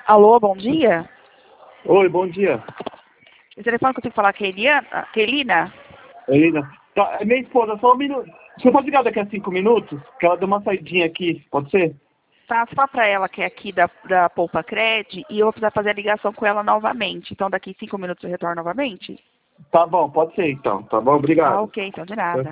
Alô, bom dia. Oi, bom dia. O telefone que eu tenho que falar com a Kelina? Elina. Tá, é minha esposa, só um minuto. Você pode ligar daqui a 5 minutos? Que ela deu uma saidinha aqui, pode ser? Tá, só para ela que é aqui da Poupa Cred e eu vou precisar fazer a ligação com ela novamente. Então daqui 5 minutos eu retorno novamente? Tá bom, pode ser então. Tá bom, Ah, obrigado. ok, então de nada.